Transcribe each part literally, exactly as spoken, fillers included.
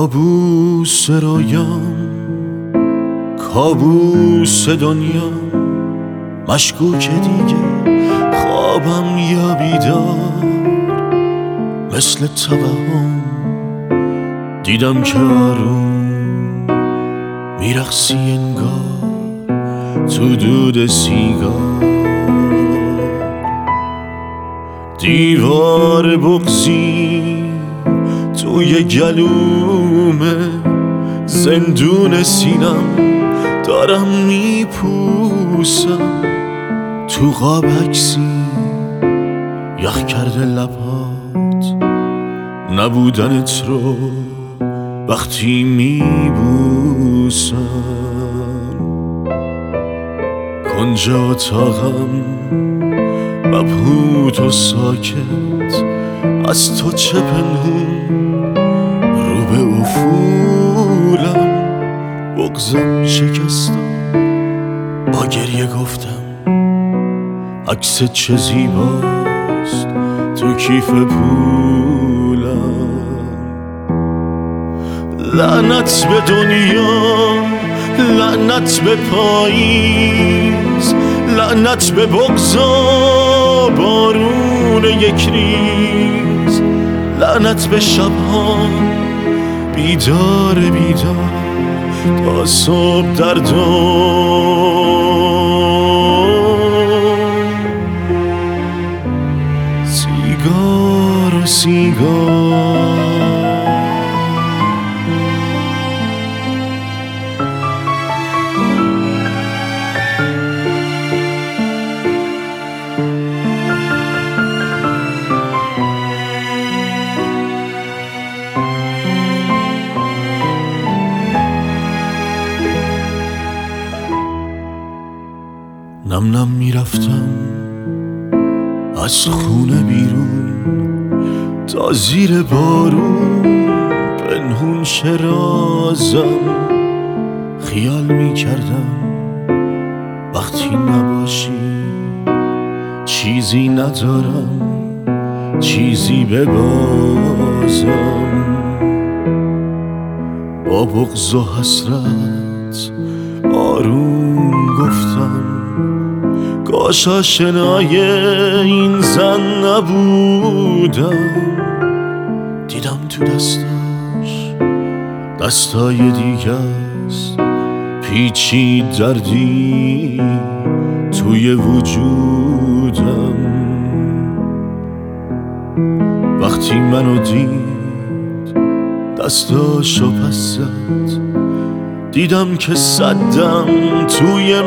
کابوس رویام، کابوس دنیا، مشکوک دیگه خوابم یا بیدار. مثل توهم دیدم که آروم میرقصی انگار تو دود سیگار. دیوار بغضی توی گلومه، زندون سینم دارم میپوسم. تو قاب عکسی یخ کرده لبات، نبودنت رو وقتی میبوسم. کنج اتاقم مبهوت و ساکت، از تو چه پنهون رو به افولم. بغضم شکستم با گریه گفتم عکس چه زیباست تو کیف پولم. لعنت به دنیا، لعنت به پاییز، لعنت به بغضا بارون یک ریز. لعنت به شبها بیدار بیدار تا صبح در دام. سیگار و سیگار نم نم میرفتم از خونه بیرون تا زیر بارون پنهون شرازم. خیال میکردم وقتی نباشی چیزی ندارم، چیزی ببازم. با بغض و حسرت آروم گفتم کاش آشنای این زن نبودم. دیدم تو دستاش دستای دیگه است، پیچید دردی توی وجودم. وقتی منو دید دستاشو پس زد، دیدم که صدم توی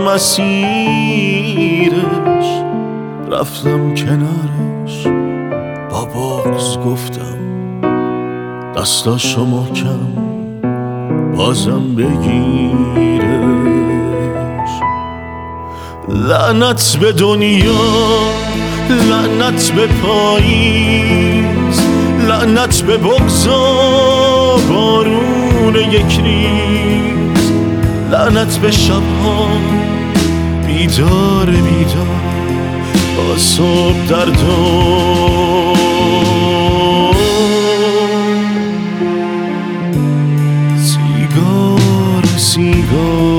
مسیرش. رفتم کنارش با بغض گفتم دستاشو محکم بازم بگیرش. لعنت به دنیا، لعنت به پاییز، لعنت به بغضا بارون یک ریز. لعنت به شبها بیدار بیدار تا صبح در دام. سیگار سیگار